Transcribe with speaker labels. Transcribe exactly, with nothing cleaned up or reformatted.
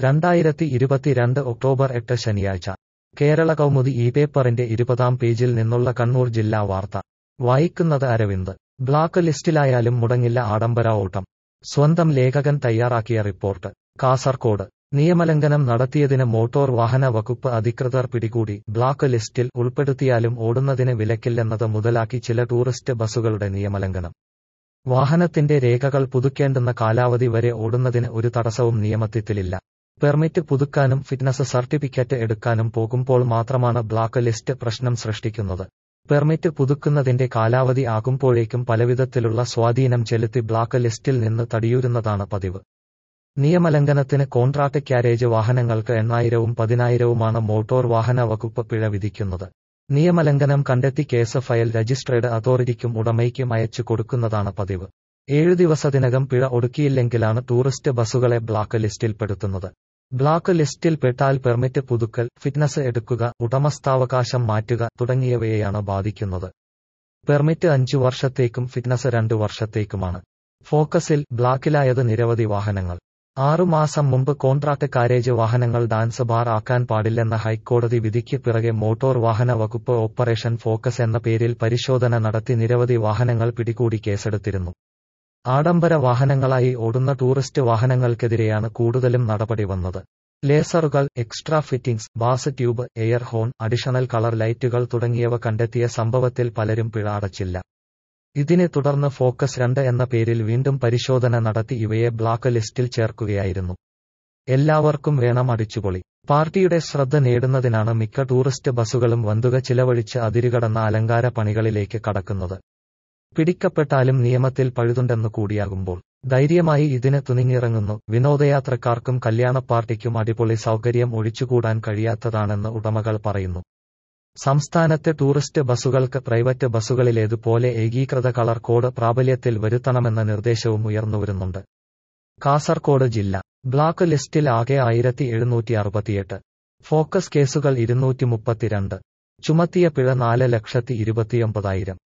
Speaker 1: രണ്ടായിരത്തി ഇരുപത്തിരണ്ട് ഒക്ടോബർ എട്ട് ശനിയാഴ്ച കേരള കൗമുദി ഈ പേപ്പറിന്റെ ഇരുപതാം പേജിൽ നിന്നുള്ള കണ്ണൂർ ജില്ലാ വാർത്ത വായിക്കുന്നത് അരവിന്ദ്. ബ്ലാക്ക് ലിസ്റ്റിലായാലും മുടങ്ങില്ല ആഡംബര ഓട്ടം. സ്വന്തം ലേഖകൻ തയ്യാറാക്കിയ റിപ്പോർട്ട്. കാസർകോട് നിയമലംഘനം നടത്തിയതിന് മോട്ടോർ വാഹന വകുപ്പ് അധികൃതർ പിടികൂടി. ബ്ലാക്ക് ലിസ്റ്റിൽ ഉൾപ്പെടുത്തിയാലും ഓടുന്നതിന് വിലക്കില്ലെന്നത് മുതലാക്കി ചില ടൂറിസ്റ്റ് ബസുകളുടെ നിയമലംഘനം. വാഹനത്തിന്റെ രേഖകൾ പുതുക്കേണ്ടുന്ന കാലാവധി വരെ ഓടുന്നതിന് ഒരു തടസ്സവും നിയമത്തിലില്ല. പെർമിറ്റ് പുതുക്കാനും ഫിറ്റ്നസ് സർട്ടിഫിക്കറ്റ് എടുക്കാനും പോകുമ്പോൾ മാത്രമാണ് ബ്ലാക്ക് ലിസ്റ്റ് പ്രശ്നം സൃഷ്ടിക്കുന്നത്. പെർമിറ്റ് പുതുക്കുന്നതിന്റെ കാലാവധി ആകുമ്പോഴേക്കും പലവിധത്തിലുള്ള സ്വാധീനം ചെലുത്തി ബ്ലാക്ക് ലിസ്റ്റിൽ നിന്ന് തടിയൂരുന്നതാണ് പതിവ്. നിയമലംഘനത്തിന് കോൺട്രാക്ട് ക്യാരേജ് വാഹനങ്ങൾക്ക് എണ്ണായിരവും പതിനായിരവുമാണ് മോട്ടോർ വാഹന വകുപ്പ് പിഴ വിധിക്കുന്നത്. നിയമലംഘനം കണ്ടെത്തി കേസ് ഫയൽ രജിസ്ട്രേഡ് അതോറിറ്റിക്കും ഉടമയ്ക്കും അയച്ചു കൊടുക്കുന്നതാണ് പതിവ്. ഏഴു ദിവസത്തിനകം പിഴ ഒടുക്കിയില്ലെങ്കിലാണ് ടൂറിസ്റ്റ് ബസുകളെ ബ്ലാക്ക് ലിസ്റ്റിൽപ്പെടുത്തുന്നത്. ബ്ലാക്ക് ലിസ്റ്റിൽ പെട്ടാൽ പെർമിറ്റ് പുതുക്കൽ, ഫിറ്റ്നസ് എടുക്കുക, ഉടമസ്ഥാവകാശം മാറ്റുക തുടങ്ങിയവയെയാണ് ബാധിക്കുന്നത്. പെർമിറ്റ് അഞ്ചു വർഷത്തേക്കും ഫിറ്റ്നസ് രണ്ടു വർഷത്തേക്കുമാണ്. ഫോക്കസിൽ ബ്ലാക്കിലായത് നിരവധി വാഹനങ്ങൾ. ആറുമാസം മുമ്പ് കോൺട്രാക്ട് കാരേജ് വാഹനങ്ങൾ ഡാൻസ് ബാർ ആക്കാൻ പാടില്ലെന്ന ഹൈക്കോടതി വിധിക്ക് പിറകെ മോട്ടോർ വാഹന വകുപ്പ് ഓപ്പറേഷൻ ഫോക്കസ് എന്ന പേരിൽ പരിശോധന നടത്തി നിരവധി വാഹനങ്ങൾ പിടികൂടി കേസെടുത്തിരുന്നു. ആഡംബര വാഹനങ്ങളായി ഓടുന്ന ടൂറിസ്റ്റ് വാഹനങ്ങൾക്കെതിരെയാണ് കൂടുതലും നടപടി വന്നത്. ലേസറുകൾ, extra fittings, bass tube, air horn, additional colour ലൈറ്റുകൾ തുടങ്ങിയവ കണ്ടെത്തിയ സംഭവത്തിൽ പലരും പിഴ അടച്ചില്ല. ഇതിനെ തുടർന്ന് ഫോക്കസ് രണ്ട് എന്ന പേരിൽ വീണ്ടും പരിശോധന നടത്തി ഇവയെ ബ്ലാക്ക് ലിസ്റ്റിൽ ചേർക്കുകയായിരുന്നു. എല്ലാവർക്കും വേണം അടിച്ചുപൊളി. പാർട്ടിയുടെ ശ്രദ്ധ നേടുന്നതിനാണ് മിക്ക ടൂറിസ്റ്റ് ബസുകളും വന്തുക ചിലവഴിച്ച് അതിരുകടന്ന അലങ്കാര പണികളിലേക്ക് കടക്കുന്നത്. പിടിക്കപ്പെട്ടാലും നിയമത്തിൽ പഴുതുണ്ടെന്നു കൂടിയാകുമ്പോൾ ധൈര്യമായി ഇതിന് തുനിഞ്ഞിറങ്ങുന്നു. വിനോദയാത്രക്കാർക്കും കല്യാണ പാർട്ടിക്കും അടിപൊളി സൗകര്യം ഒഴിച്ചുകൂടാൻ കഴിയാത്തതാണെന്ന് ഉടമകൾ പറയുന്നു. സംസ്ഥാനത്തെ ടൂറിസ്റ്റ് ബസുകൾക്ക് പ്രൈവറ്റ് ബസുകളിലേതുപോലെ ഏകീകൃത കളർ കോഡ് പ്രാബല്യത്തിൽ വരുത്തണമെന്ന നിർദ്ദേശവും ഉയർന്നുവരുന്നുണ്ട്. കാസർകോട് ജില്ല ബ്ലാക്ക് ലിസ്റ്റിൽ ആകെ ആയിരത്തി എഴുന്നൂറ്റി അറുപത്തിയെട്ട്. ഫോക്കസ് കേസുകൾ ഇരുന്നൂറ്റി മുപ്പത്തിരണ്ട്. ചുമത്തിയ പിഴ നാല് ലക്ഷത്തി ഇരുപത്തിയൊമ്പതായിരം.